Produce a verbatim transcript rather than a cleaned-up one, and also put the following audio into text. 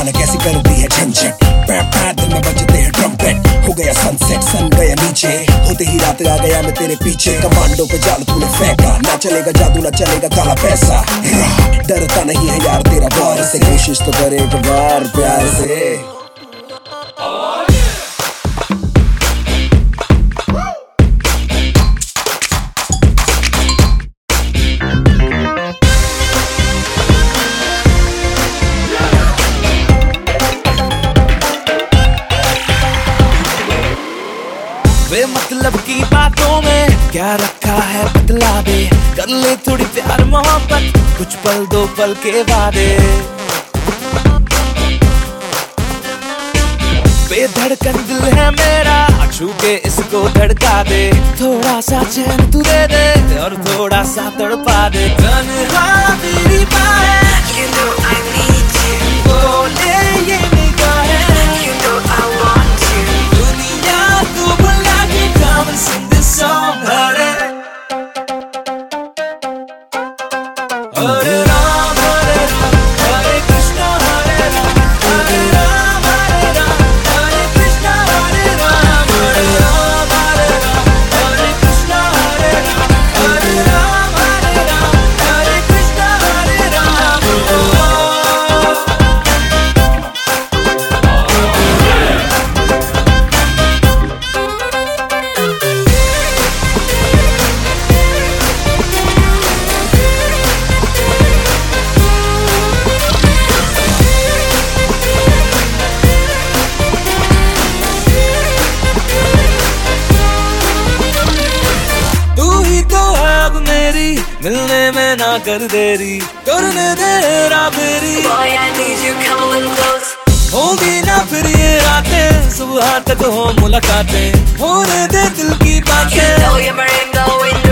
जाने कैसी कर दी है झंझट। पैर पैर दिल में बजते हैं ट्रम्पेट। हो गया सनसेट सन गया नीचे, होते ही रात आ गया मैं तेरे पीछे। कमांडो पे जाल तूने फेंका, ना चलेगा जादू ना चलेगा काला पैसा। डरता नहीं है यार तेरा बार से, कोशिश तो करे एक बार प्यार से। वे मतलब की बातों में क्या रखा है बतला दे, कर ले थोड़ी प्यार मोहब्बत कुछ पल दो पल के वादे। बेधड़कन दिल है मेरा, छू के इसको धड़का दे। थोड़ा सा चैन तू दे दे और थोड़ा सा तड़पा दे। तन्हा मेरी बाहें, you know I need you, बोले ये निगाहें, you know I want you, दुनिया तू बुला के come and sing this song, Hare Hare Ram हरे राम हरे कृष्णा हरे राम हरे राम हरे राम हरे कृष्णा हरे राम हरे राम हरे राम हरे कृष्णा हरे राम हरे राम हरे राम हरे कृष्णा हरे राम। मिलने में ना कर देरी, करने दे राबेरी। Boy, I need you, come a little close. होगी ना फिर ये रातें, सुबह तक हो मुलाकातें, होने दे दिल की बातें। You know you're my rainbow in the